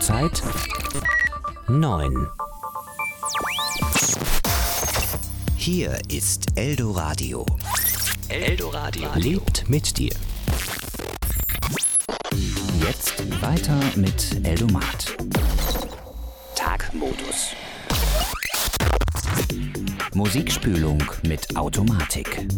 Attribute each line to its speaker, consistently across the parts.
Speaker 1: Uhrzeit 9. Hier ist Eldoradio. Eldoradio lebt mit dir. Jetzt weiter mit Eldomat. Tagmodus. Musikspülung mit Automatik.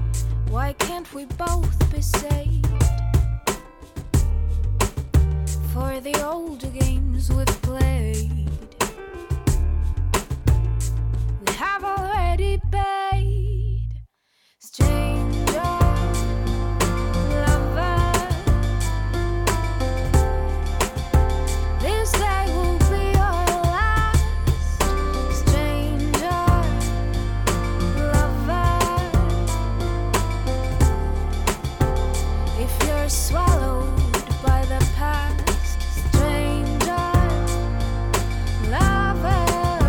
Speaker 2: Why can't we both be saved? for the older games we've played. We have already paid. Stranger, lover, this day will be our last. Stranger, lover, if you're swallowed by the past. Stranger, lover,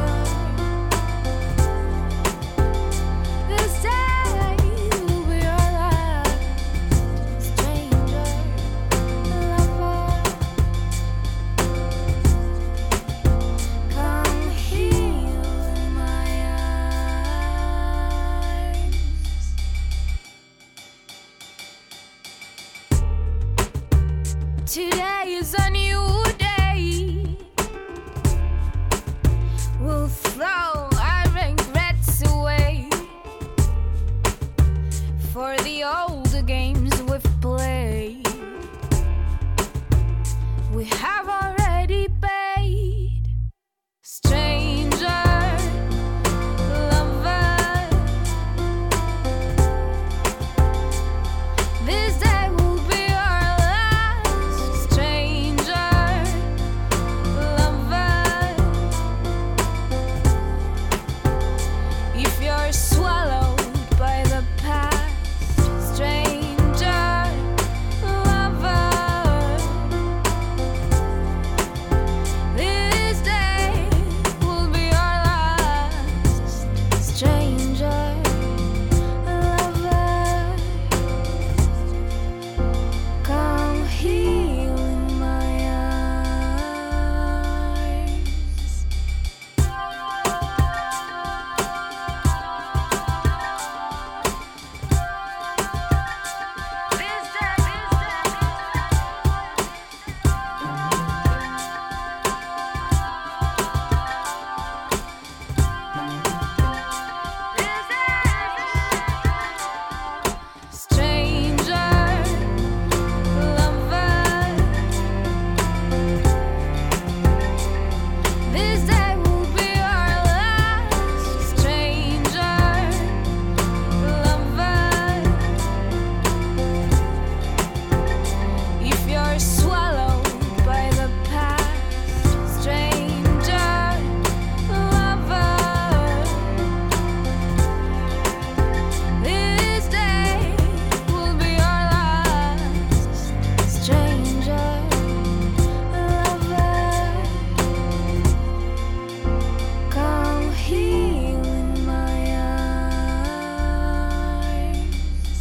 Speaker 2: this day will be our last. Stranger, lover, come heal my eyes. Today is a new day. We'll throw our regrets away for the older games we've played. We have already paid. Stranger, lover, this day will be our last. Stranger, lover, if you're swallowed by the past. Stranger, lover, this day will be our last. Stranger, lover, come heal my eyes. Stranger, lover, this day will be our last. Stranger, lover, if you're swallowed by the past. Stranger, lover, this day will be our last. Stranger, lover, come heal my eyes.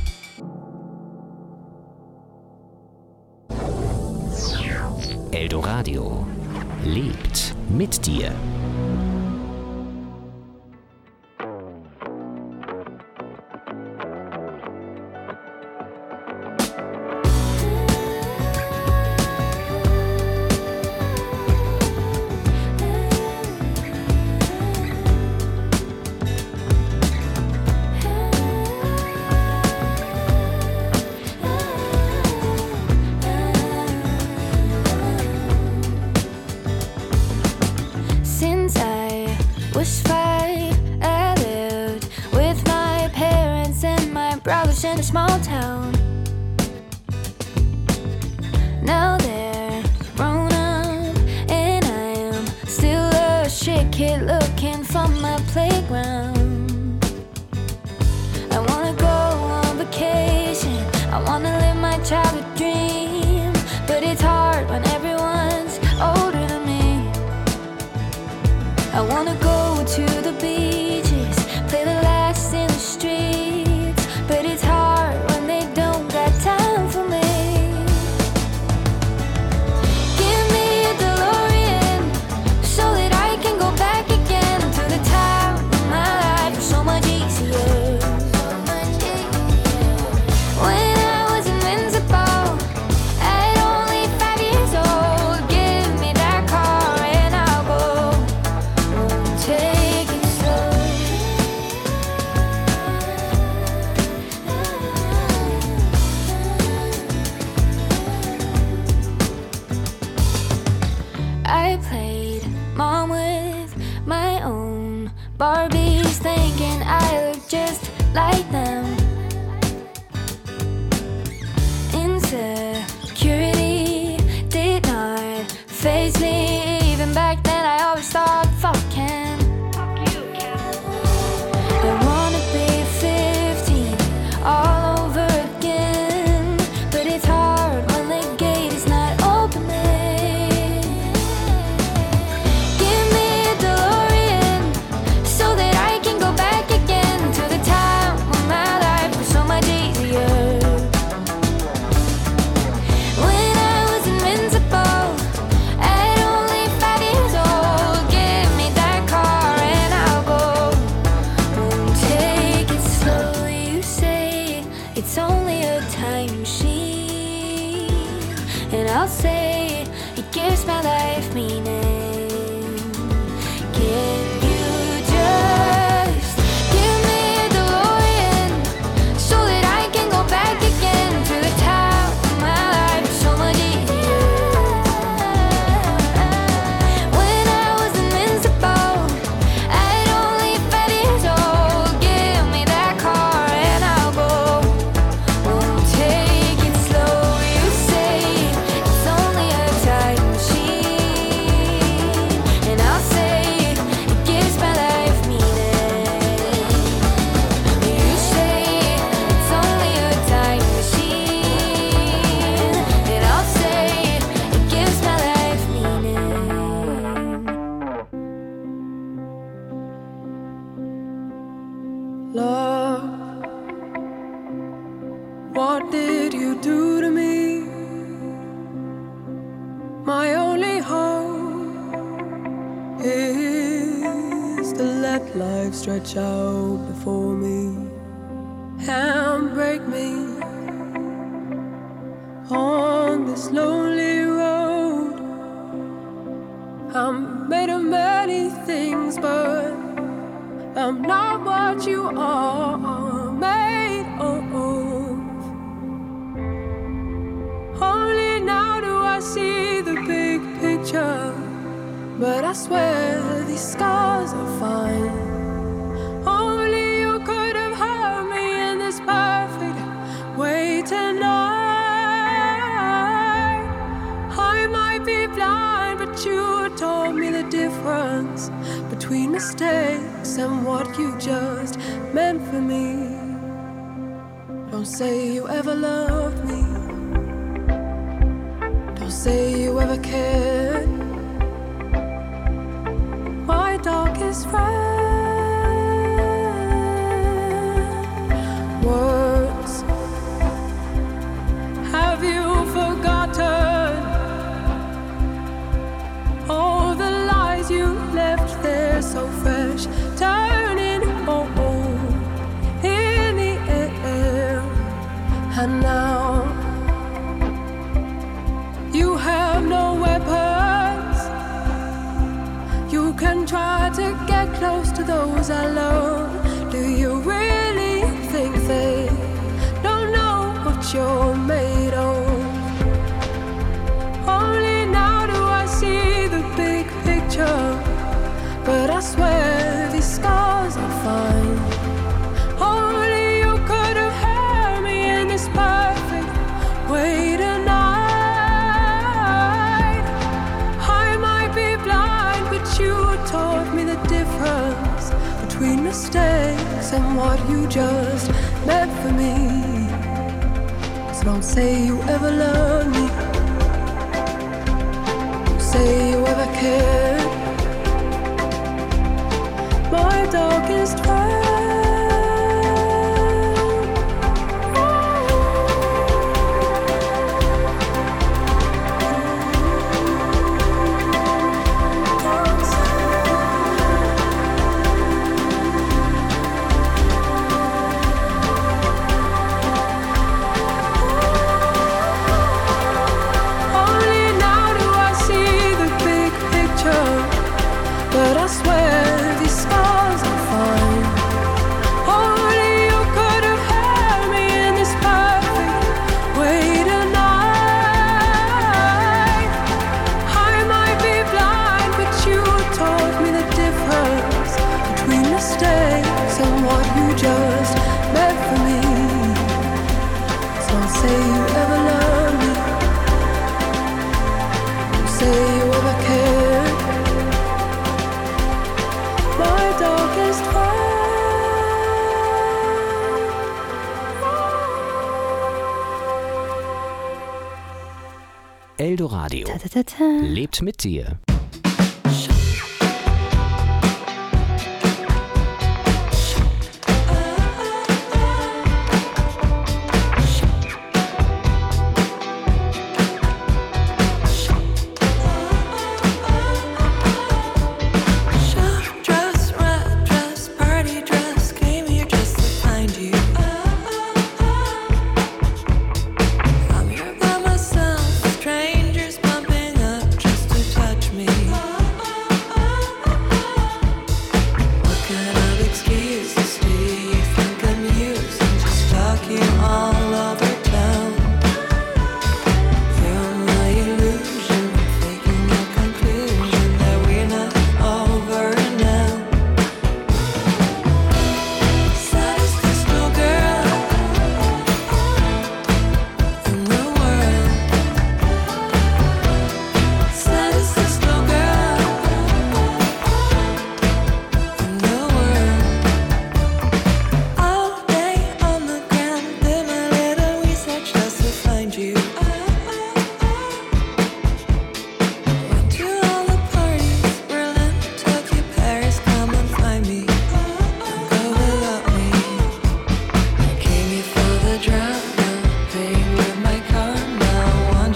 Speaker 1: Eldoradio lebt mit dir.
Speaker 2: Since I was 5, I lived with my parents and my brothers in a small town. Now they're grown up, and I am still a shit kid looking for my playground. I wanna go on vacation, I wanna live my childhood dream, but it's hard when everyone's older than me. I wanna go to the beaches, play the last in the streets, but it's hard when they don't got time for me. Give me a DeLorean so that I can go back again to the time of my life. It's so much easier. When I was invincible, time machine, and I'll say it gives my life meaning. Can you just give me a DeLorean so that I can go back again to the top of my life? It's so much easier. When I was invincible, I'd only 5 years old. Give me that car and I'll go. Won't take it slow. You say it's only a time machine, and I'll say it gives my life meaning. You say it's only a time machine, and I'll say it gives my life meaning.
Speaker 3: Love, what did you do to me? My only hope is to let life stretch out before me and break me on this lonely road. I'm made of many things, but I'm not what you are made of. Only now do I see the big picture, but I swear these scars are fine. Only you could have hurt me in this perfect way tonight. I might be blind, but you taught me the difference between mistakes and what you just meant for me. Don't say you ever loved me. Don't say you ever cared. My darkest friend. Words. Have you forgotten all the lies you left there so fresh, turning in the air? And now you have no weapons. You can try to get close to those I love. Do you really think they don't know what you're made of? Only now do I see the big picture, but I swear these scars are fine. Only you could have held me in this perfect way tonight. I might be blind, but you taught me the difference between mistakes and what you just meant for me. So don't say you ever loved me. Don't say you ever cared. My darkest friend. Only now do I see the big picture, but I swear these scars are fine. Only you could have held me in this perfect way tonight. I might be blind, but you taught me the difference between mistakes and what you just meant for me. So don't say you ever loved me. Don't say you ever cared. My darkest friend.
Speaker 1: Eldoradio lebt mit dir.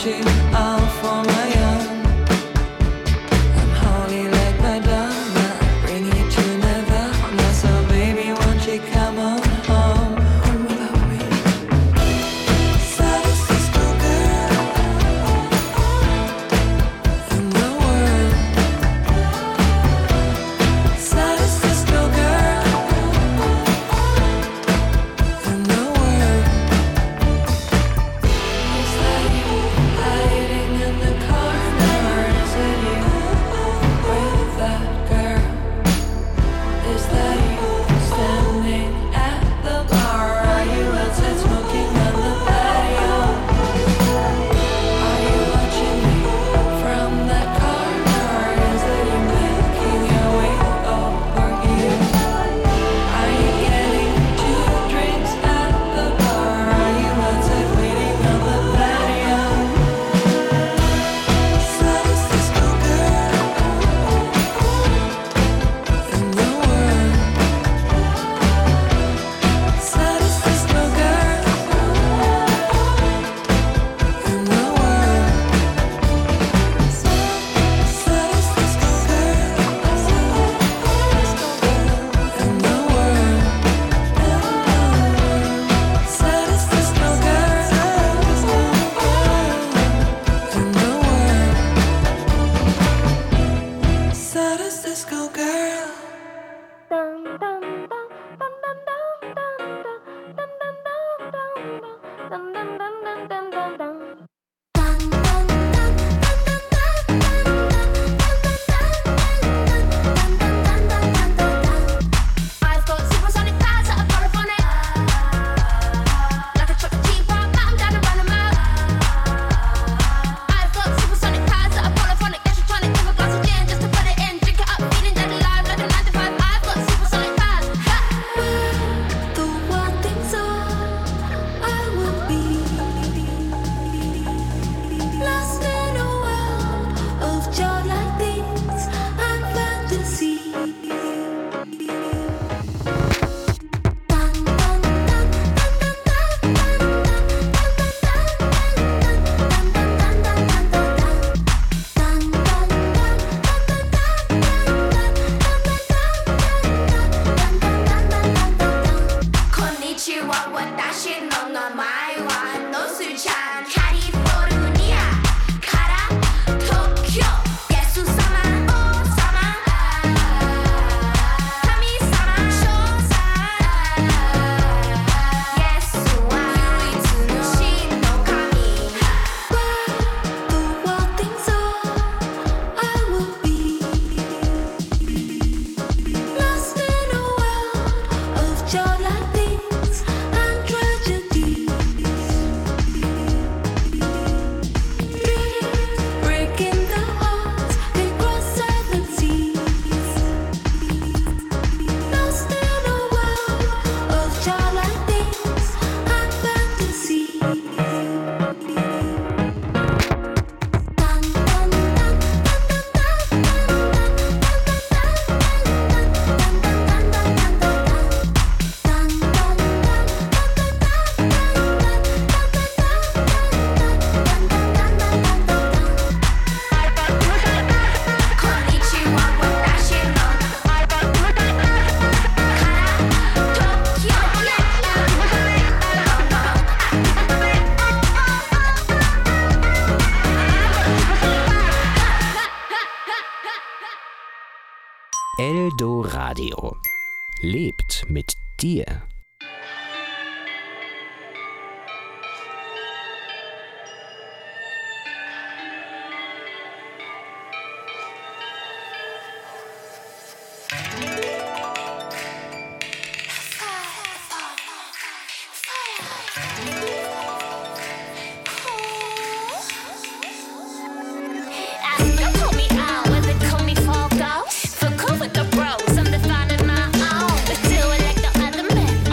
Speaker 1: Eldoradio. Lebt mit dir.
Speaker 2: Fuck off with the bros, I'm defining my own. But still like the other men,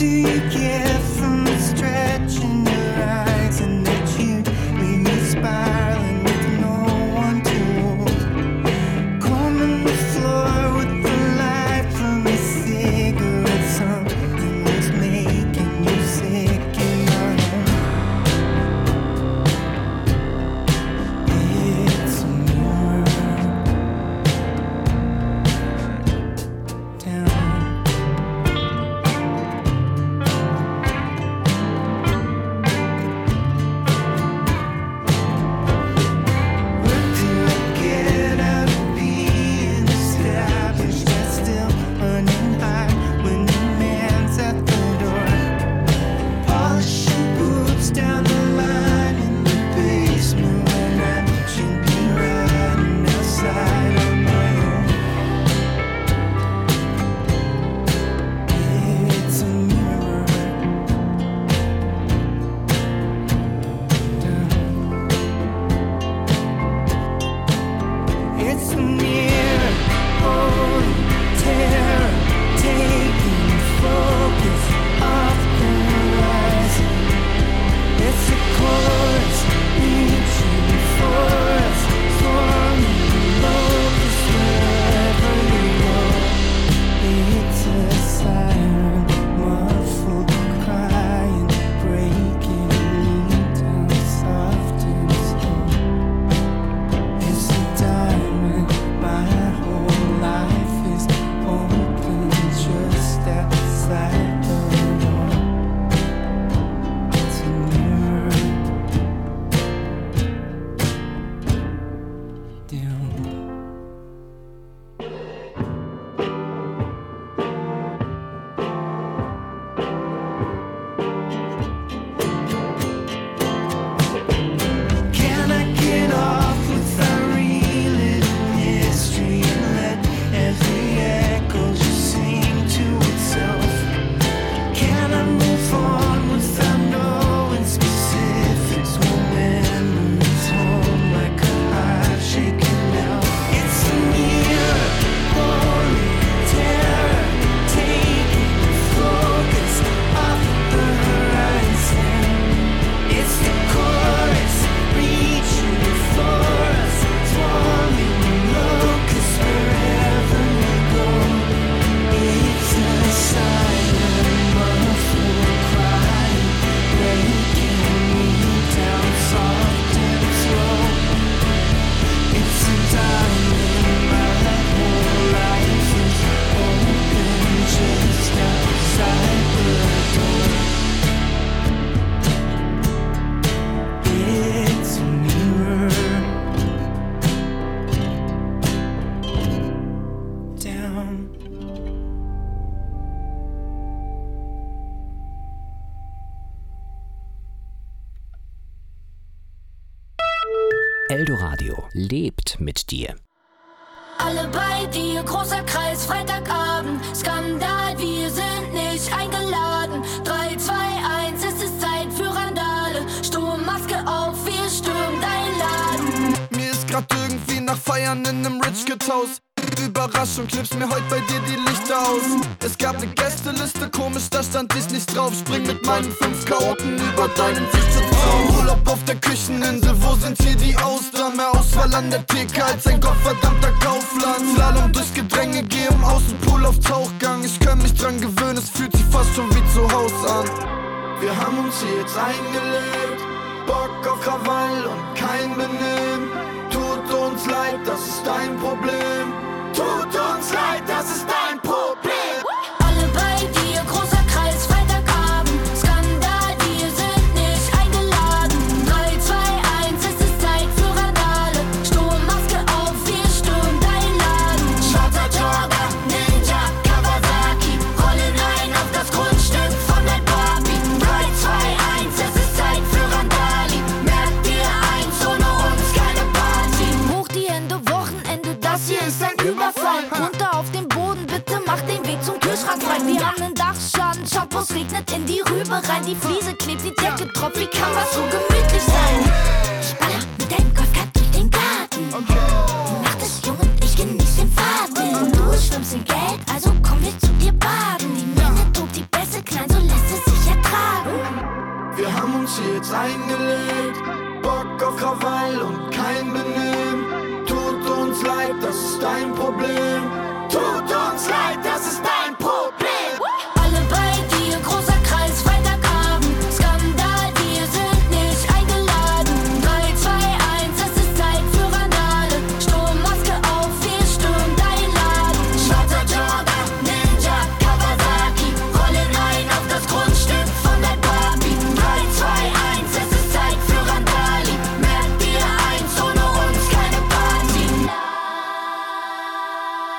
Speaker 1: Eldoradio lebt mit dir.
Speaker 2: Alle bei dir, großer Kreis, Freitagabend, Skandal, wir sind nicht eingeladen. 3, 2, 1, es ist Zeit für Randale. Sturmmaske auf, wir stürmen dein Laden.
Speaker 4: Mir ist grad irgendwie nach Feiern in nem Rich Kids Haus. Überraschung, klebst mir heute bei dir die Lichter aus. Es gab ne Gästeliste, komisch, da stand ich nicht drauf. Spring mit meinen 5 Chaoten über deinen Sichtzaun. Urlaub auf der Kücheninsel, wo sind hier die Austern? Mehr Auswahl an der Theke als ein gottverdammter Kaufland. Slalom durch Gedränge, geh im Außenpool auf Tauchgang. Ich kann mich dran gewöhnen, es fühlt sich fast schon wie zu Haus an. Wir haben uns hier jetzt eingelebt, Bock auf Krawall und kein Benehmen. Tut uns leid, das ist dein Problem. Tut uns leid, das ist dein Problem.
Speaker 2: Alle bei dir, großer Kreis, Freitagabend, Skandal, wir sind nicht eingeladen. 3, 2, 1, es ist Zeit für Randale. Sturmmaske auf, wir stürmen dein Laden. Schwarzer Jogger, Ninja, Kawasaki, rollen ein auf das Grundstück von der Barbie. 3, 2, 1, es ist Zeit für Randali. Merk dir eins, ohne uns keine Party. Hoch die Hände, Wochenende, das hier ist ein Überfall. Runter auf den Boden, bitte mach den Weg zum Kühlschrank frei. Wir haben einen Dachschaden, Shampoos regnet in die Rübe rein. Die Fliese klebt, die Decke tropft, wie kann das so gemütlich sein? Ich baller mit deinem Golfkart durch den Garten. Die Nacht ist jung und ich genieß den Faden. Du schwimmst in Geld, also komm wir zu dir baden. Die Menge tobt, die Bässe klein, so lässt
Speaker 4: dein Problem. Tut uns leid, das ist dein Problem.
Speaker 2: Alle bei dir, großer Kreis, weiter graben. Skandal, wir sind nicht eingeladen. 3, 2, 1, es ist Zeit für Randale. Sturmmaske auf, wir stürmen dein Laden. Schwarzer Jordan, Ninja, Kawasaki. Rollen ein auf das Grundstück von der Barbie. 3, 2, 1, es ist Zeit für Randali. Merkt dir eins, ohne uns keine Party.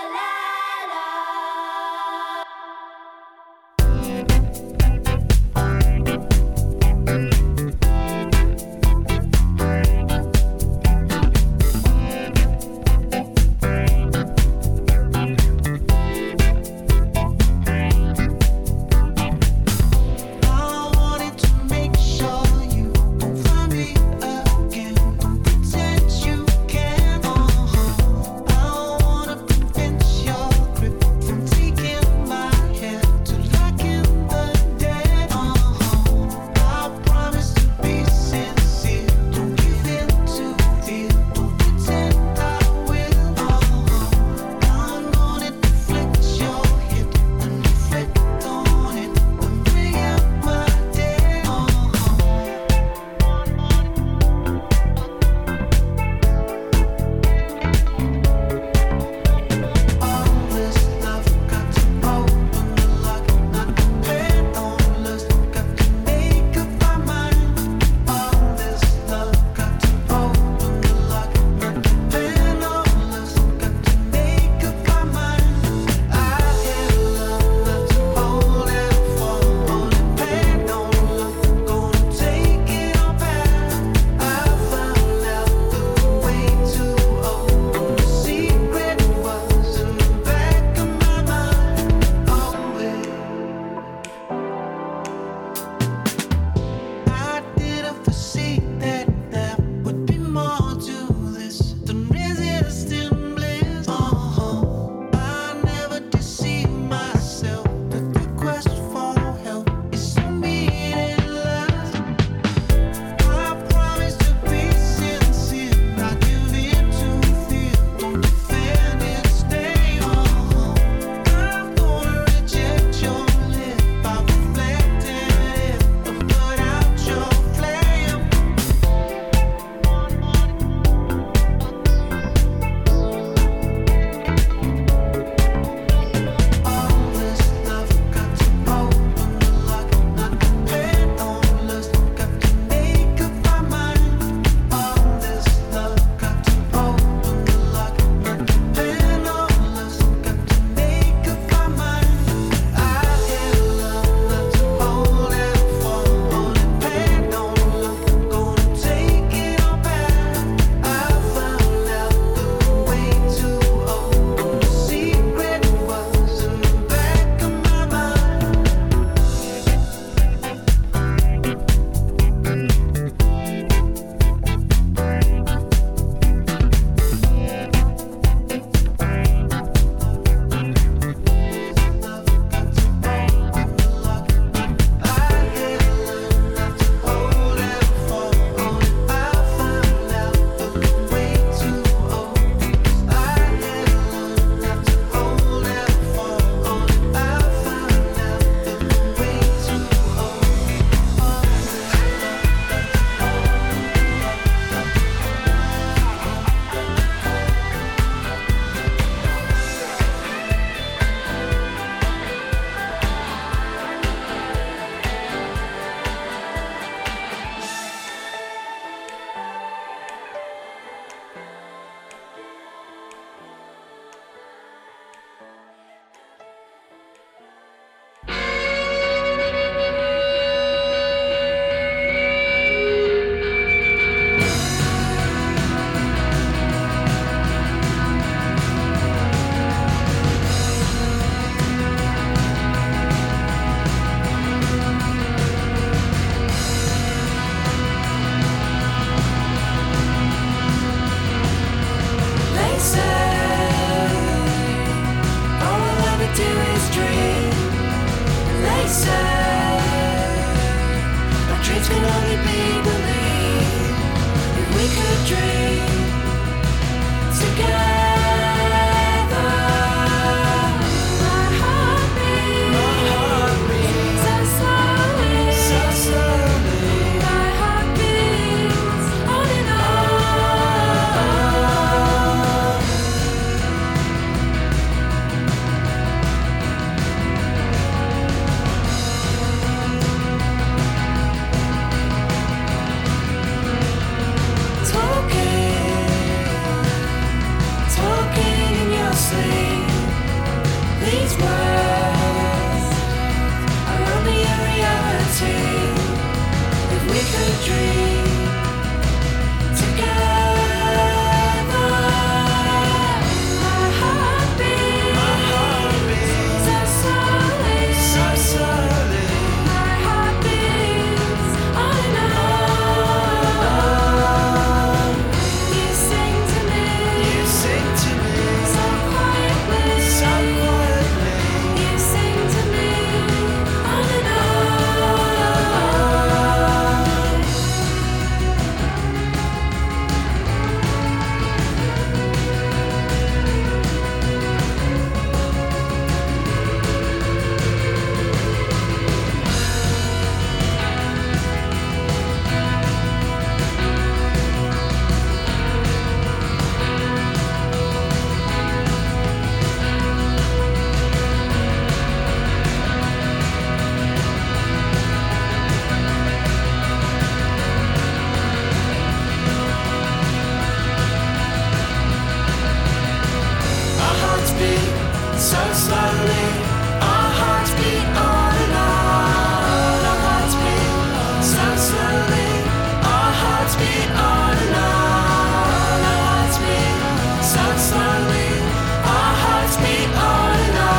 Speaker 5: So slowly, our hearts beat on and on. Our hearts beat so slowly. Our hearts beat on and on. Our hearts beat so slowly. Our hearts beat on and on.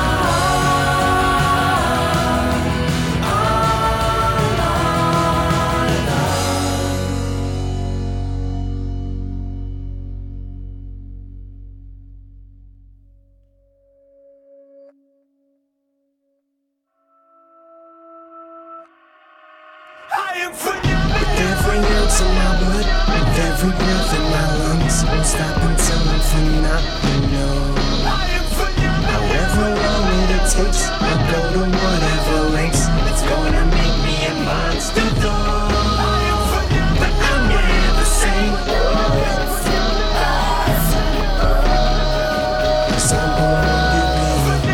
Speaker 6: With every ounce of my blood, with every breath in my lungs, won't stop until I'm phenomenal. However long it takes, I'll go to whatever lengths. It's gonna make me a monster though, but I'm never sane. 'Cause I'm born to be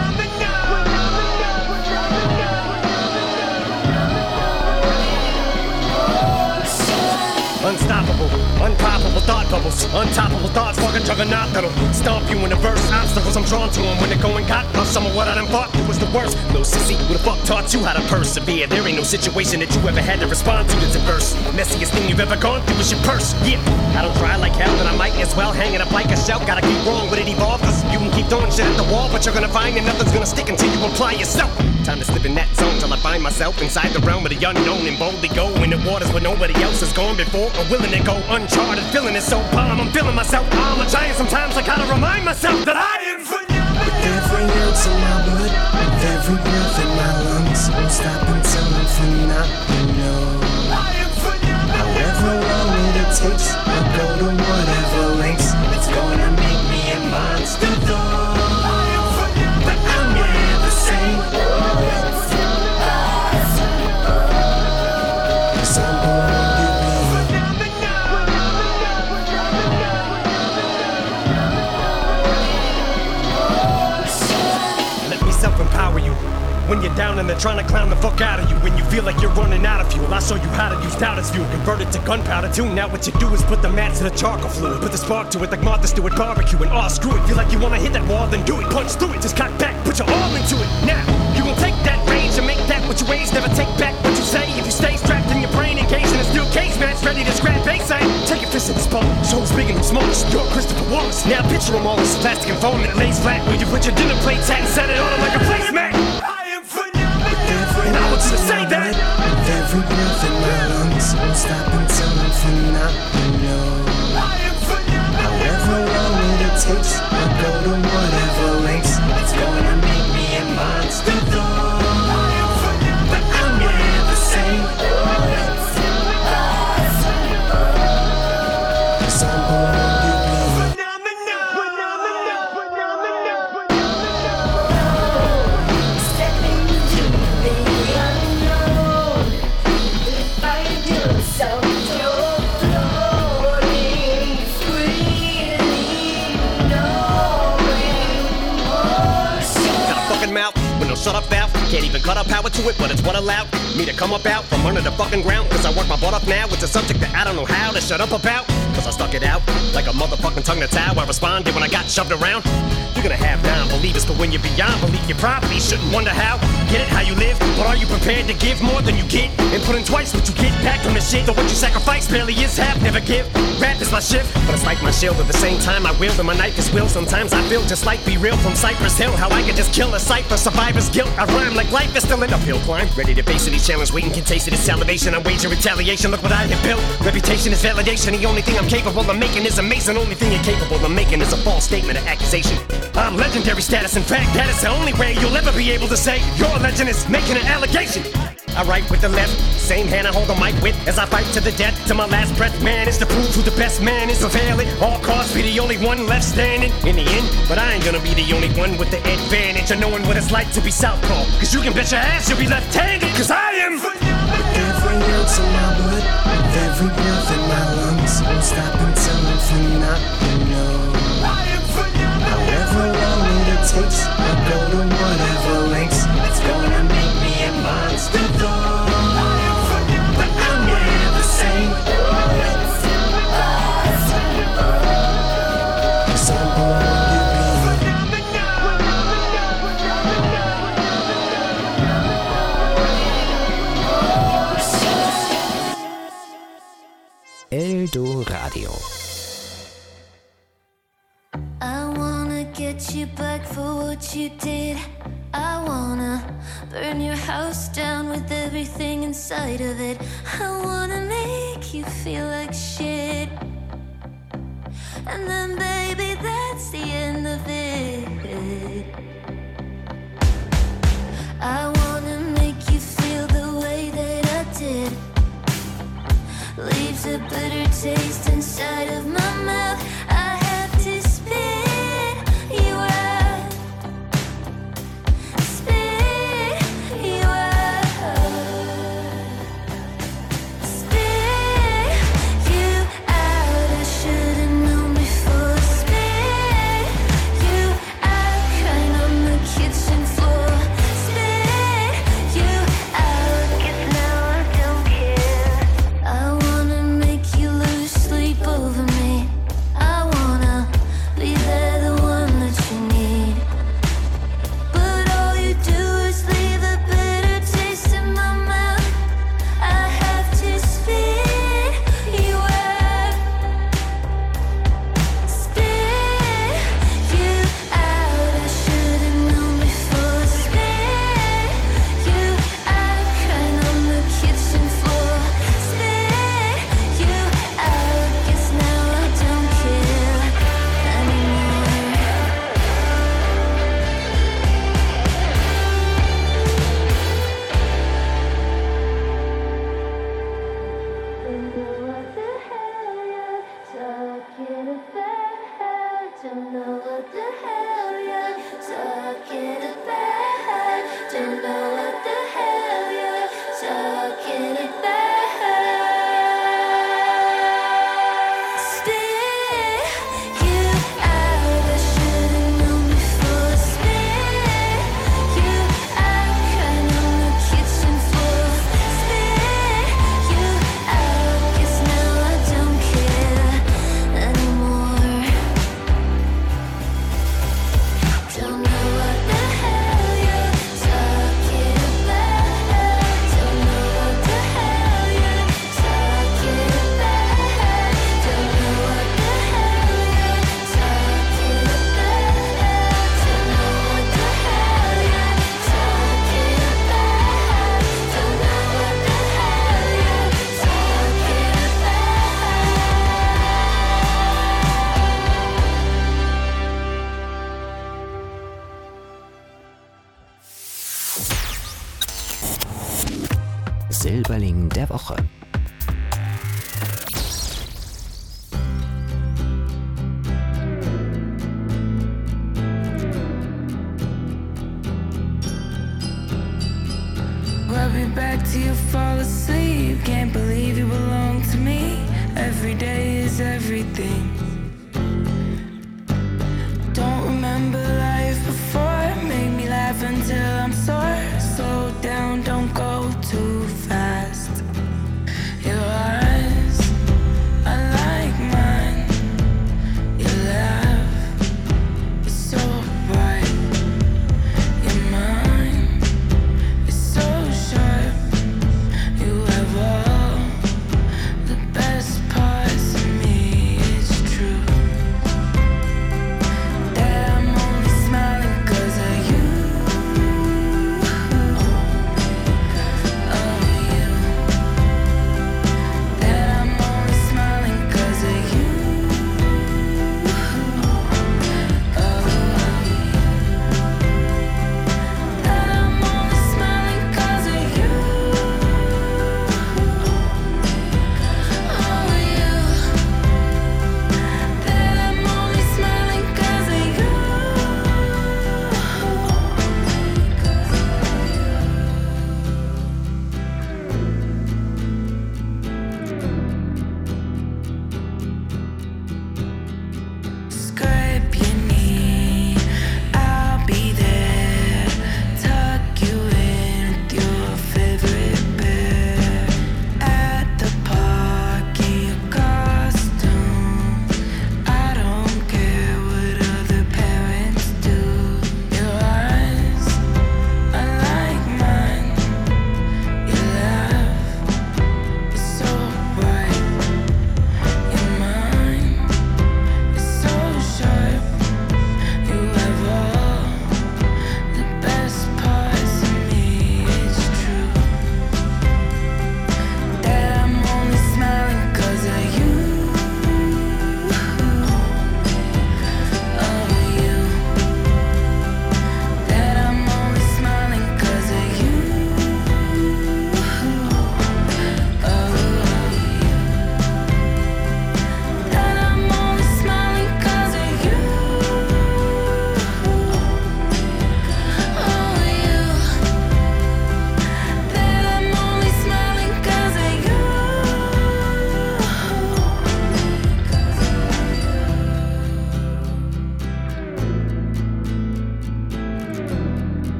Speaker 7: unstoppable, unpoppable thought bubbles, untoppable thoughts, fucking juggernaut that'll stomp you in the verse. Obstacles I'm drawn to them when they're going got off some of what I done thought it was the worst. Little sissy, who the fuck taught you how to persevere? There ain't no situation that you ever had to respond to that's adverse. Messiest thing you've ever gone through is your purse. Yeah, I don't try like hell, and I might as well hang it up like a shell. Gotta keep wrong with it evolve, cause you can keep throwing shit at the wall, but you're gonna find that nothing's gonna stick until you apply yourself. Time to slip in that zone till I find myself inside the realm of the unknown and boldly go in the waters where nobody else has gone before or willing to go uncharted. Feeling it so bomb, I'm feeling myself. I'm a giant sometimes, I gotta remind myself that I am phenomenal.
Speaker 6: with every ounce of my blood, with every breath in my lungs, won't stop until I'm phenomenal. However long it takes, I'll go to whatever lengths. It's gonna make me a monster though, but I'm never sane. 'Cause I'm born to be.
Speaker 7: Let me self-empower you. When you're down and they're trying to clown the fuck out of you. When you feel like you're running out of fuel, I'll show you how to use doubt as fuel. Convert it to gunpowder too. Now what you do is put the match to the charcoal fluid. Put the spark to it like Martha Stewart barbecue. And oh, screw it. Feel like you wanna hit that wall, then do it. Punch through it, just cock back, put your all into it. Now, you gon' take that range and make that what you raise. Never take back what you say. If you stay strapped in your brain, engaged in a steel cage match, ready to scrap base, I take your fist in the spawn. Show who's big and who's smallest. You're Christopher Wallace. Now picture them all as plastic and foam and it lays flat. Where you put your dinner plates at and set it on them like a placemat. And I want you to say that.
Speaker 6: With every breath in my lungs, won't stop until I'm phenomenal. However long it takes, I'll go to whatever lengths. It's gonna make me a monster though, but I'm never sane. 'Cause I'm born to be.
Speaker 7: Mouth with no shut up valve. Can't even cut up power to it, but it's what allowed me to come up out from under the fucking ground. Cause I work my butt off now. It's a subject that I don't know how to shut up about. Cause I stuck it out like a motherfucking tongue that's how I responded when I got shoved around. You're gonna have non-believers, but when you're beyond belief, you probably shouldn't wonder how. Get it, how you live, but are you prepared to give more than you get? And put in twice what you get back from the shit. Though what you sacrifice barely is half, never give. Rap is my shift, but it's like my shield. At the same time I wield and my knife is will. Sometimes I feel just like Be Real from Cypress Hill. How I could just kill a cipher, survivor's guilt. I rhyme like life is still an uphill climb. Ready to face any challenge, waiting can taste it. It's salivation, I wage a retaliation. Look what I have built. Reputation is validation. The only thing I'm capable of making is amazing. Only thing you're capable of making is a false statement, an accusation. I'm legendary status. In fact, that is the only way you'll ever be able to say your legend is making an allegation. I write with the left, same hand I hold the mic with as I fight to the death, to my last breath. Man is to prove who the best man is. Prevail it, all costs, be the only one left standing in the end. But I ain't gonna be the only one with the advantage of knowing what it's like to be southpaw. Cause you can bet your ass you'll be left-handed. Cause I am
Speaker 6: with every ounce of my blood, with every breath in my lungs, won't stop until I'm phenomenal. However long it takes, I'll go to whatever lengths. It's gonna make me a monster though, but I'm never sane. 'Cause I'm born to be.
Speaker 2: get you back for what you did. I wanna burn your house down with everything inside of it. I wanna make you feel like shit. And then baby, that's the end of it. I wanna make you feel the way that I did. Leaves a bitter taste inside of my mouth. I have to spit you out. Spit you out. Spit you out. I should've known before. Spit you out. Crying on the kitchen floor. Spit you out. 'Cause now I don't care. I wanna make you lose sleep over me. I wanna be there, the one that you need. But all you do is leave a bitter taste in my mouth. I have to spit you out. Spit you out. I should've known before. Spit you out. Crying on the kitchen floor. Spit you out. Guess now I don't care anymore. Don't know what the hell you're talking about. Don't know what the hell you're talking about. Don't know what the hell you're talking about. Spit you out. I should've known before. Spit you out. Crying on the kitchen floor. Spit you out. Guess now I don't care anymore. Don't know what the hell you're talking about. Don't know what the hell you're talking about. Don't know what the hell you're talking about. Don't know what the hell you're talking about. Don't know what the hell you're
Speaker 1: Silberling der Woche.
Speaker 3: I'll be back till you fall asleep. Can't believe you belong to me. Every day is everything. Don't remember life before. Make me laugh until I'm sore. Slow down, don't go too fast. Your eyes are like mine. Your laugh is so bright. Your mind is so sharp. You have all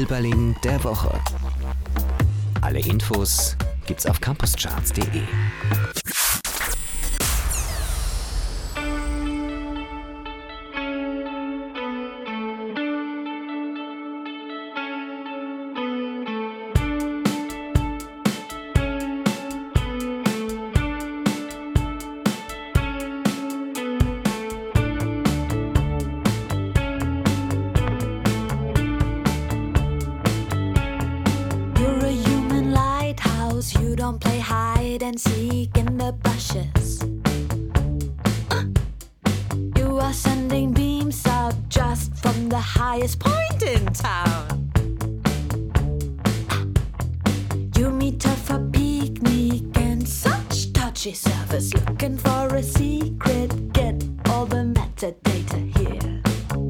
Speaker 1: Silberling der Woche. Alle Infos gibt's auf campuscharts.de.
Speaker 2: You don't play hide and seek in the bushes. You are sending beams out just from the highest point in town. You meet her for picnic and such touchy service. Looking for a secret, get all the metadata here.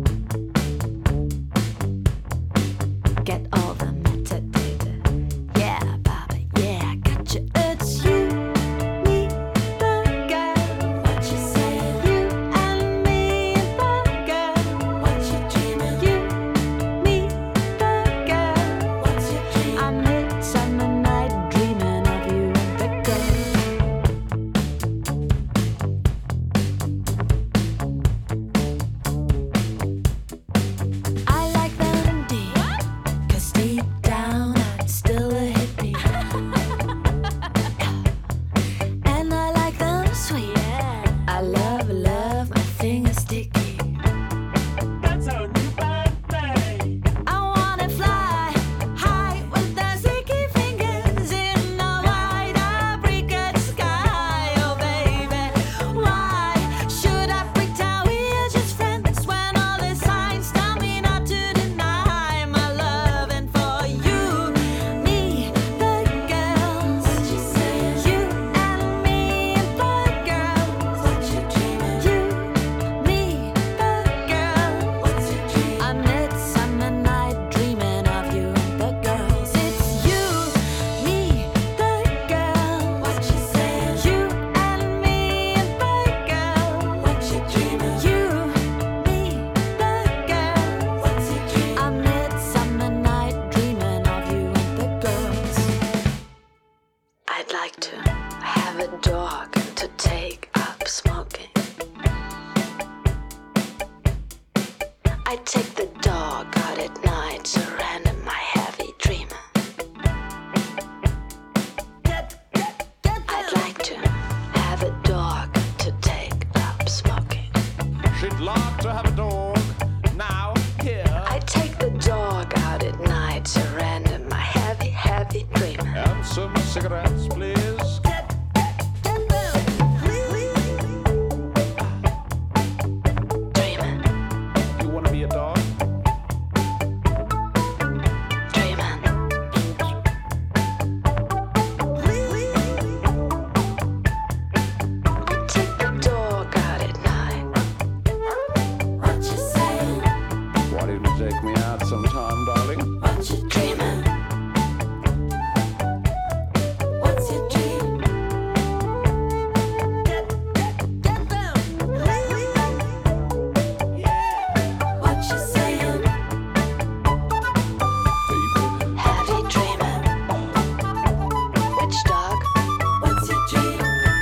Speaker 2: Get all the metadata. Yeah, Baba, yeah, gotcha. It's you, me, the girl. What you say? You and me, the girl. What you dreaming? You, me, the girl. What's your dream? I'm midsummer night dreaming of you and the girl. I like them deep, 'cause deep down I'm still a hippie. And I like them sweet. I love my fingers sticky.
Speaker 8: That's our new birthday.
Speaker 2: I wanna fly high with the sticky fingers in the wide apricot sky. Oh baby, why should I pretend we're just friends when all the signs tell me not to deny my loving for you, me, the girls. What you say? You and me, the girls. What you dreaming? You, me, the girls. What's your dream? I'm midsummer night dreaming of you and the girls. It's you, me, the girls. What you say? You and me, the girls. What you dreaming? You, me, the girls. What's your dream? I'm midsummer night dreaming of you and the girls. I'd like to have a dog to take up smoking. I'd take the dog out at night to random my heavy dreaming. I'd like to have a dog to take up smoking.
Speaker 8: She'd like to have a dog. Now, here.
Speaker 2: I'd take the dog out at night to random my heavy dreaming.
Speaker 8: And some cigarettes, please.
Speaker 2: Dreaming,
Speaker 8: You want to be a dog?
Speaker 2: dreaming. I'd take the dog out at night. What you saying?
Speaker 8: Why don't you take me out sometime, darling?
Speaker 2: What you dreaming? What's your dream? What you saying? Heavy dreaming. Which dog? What's your dream?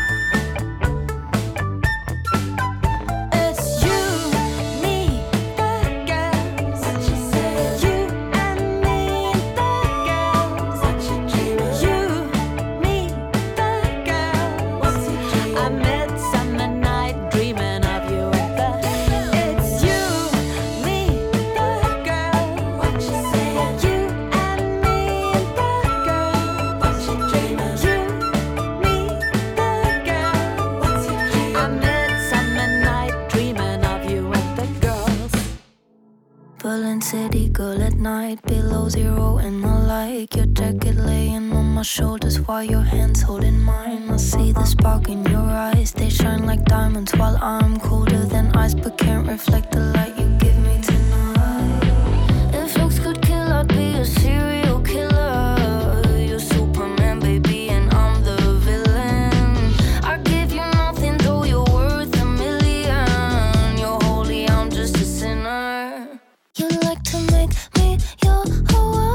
Speaker 2: It's you, me, the girls. What you say? You and me, the girls. What you dreaming? You, me, the girls. What's your dream? I'm midsummer night dreaming of you and the. It's you, me, the girls. What you say? You and me, the girls. What you dreaming? You, me, the girls. What's your dream? I'm midsummer night dreaming of you and the girls. Berlin City girl at night, below zero and the light. Your jacket laying on my shoulders while your hands holding mine. I see the spark in your eyes, they shine like diamonds while I'm colder than ice, but can't reflect the light you give me tonight. If looks could kill, I'd be a serial killer. You're Superman, baby, and I'm the villain. I give you nothing, though you're worth a million. You're holy, I'm just a sinner. You like to make me your whole world.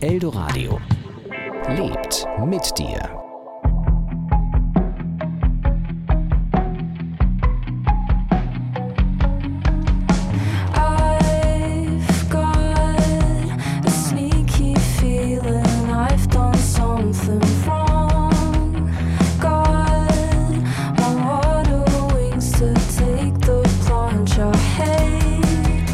Speaker 1: Eldoradio lebt mit dir.
Speaker 2: I've got a sneaky feeling I've done something wrong. Got my water wings to take the plunge. I hate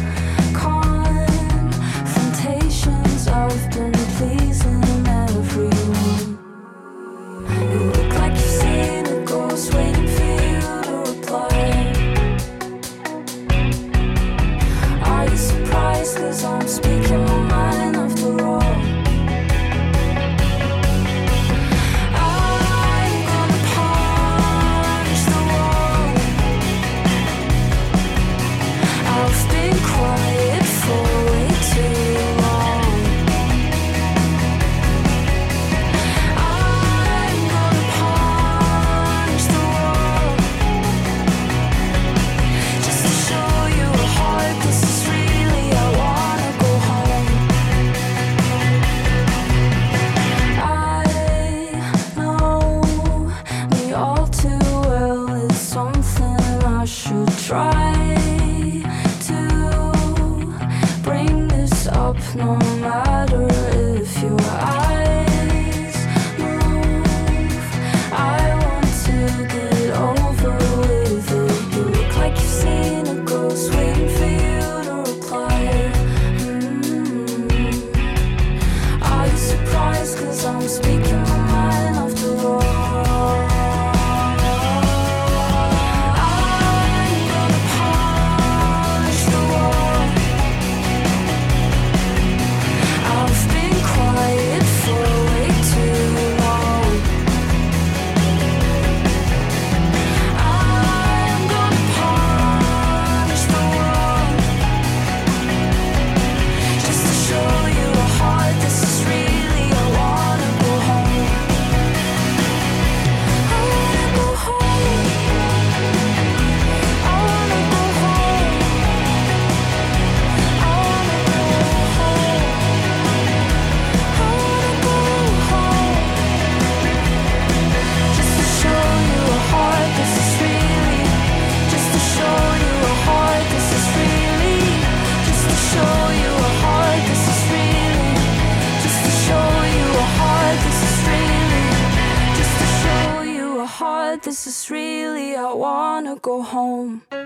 Speaker 2: confrontations. I've been pleasing everyone. You look like you've seen a ghost waiting for you to reply. Are you surprised 'cause I'm speaking my mind after all? I'm gonna punch the wall. I've been quiet for way too long. I'm gonna punch the wall. Just to show you how hard this is really. I wanna go home. I know me all too well. It's something I should try to bring this up, no matter if your eyes move. I want to get over with it. You look like you've seen a ghost waiting for you to reply. Are you surprised 'cause I'm speaking my mind after all? I'm gonna punch the wall. I've been quiet for way too long. I'm gonna punch the wall. Just to show you how hard this is really. I wanna go home. I wanna go home. I wanna go home. I wanna go home. I wanna go home. Just to show you how hard this is really. Just to show you how hard this is really. Just to show you how hard this is really. Just to show you how hard this is really. Just to show you how hard this is really. I wanna go home.